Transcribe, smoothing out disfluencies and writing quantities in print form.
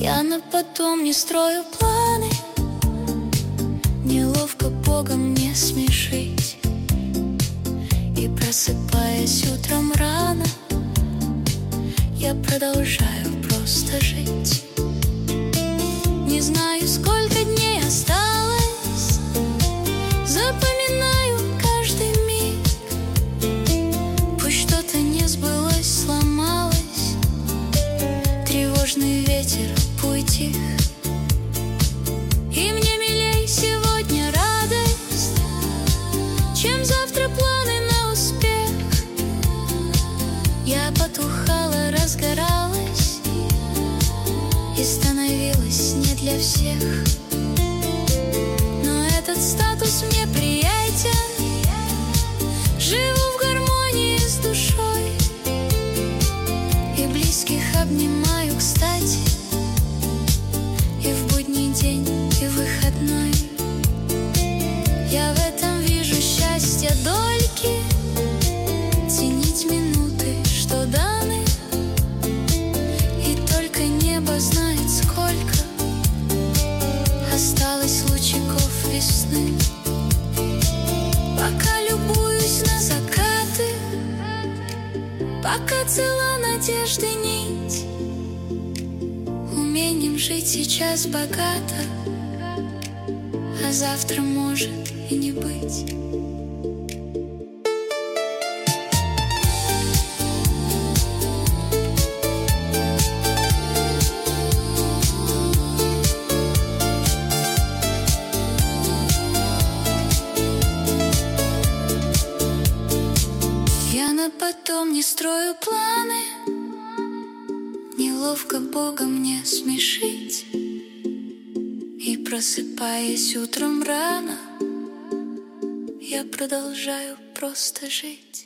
Я на потом не строю планы, неловко Бога мне смешить. И просыпаясь утром рано, я продолжаю просто жить. Не знаю, сколько дней осталось, запоминаю каждый миг. Пусть что-то не сбылось, сломалось, тревожный ветер утих. И мне милей сегодня радость, чем завтра планы на успех. Я потухала, разгоралась и становилась не для всех. Но этот статус мне приятен, живу в гармонии с душой и близких обнимаю, кстати, и в будний день, и в выходной. Я в этом вижу счастье дольки, ценить минуты, что даны, и только небо знает, сколько осталось лучиков весны. Пока любуюсь на закаты, пока цела надежды нить, умением жить сейчас богато, а завтра может и не быть. Я на потом не строю планы, неловко Бога мне смешить. И просыпаясь утром рано, я продолжаю просто жить.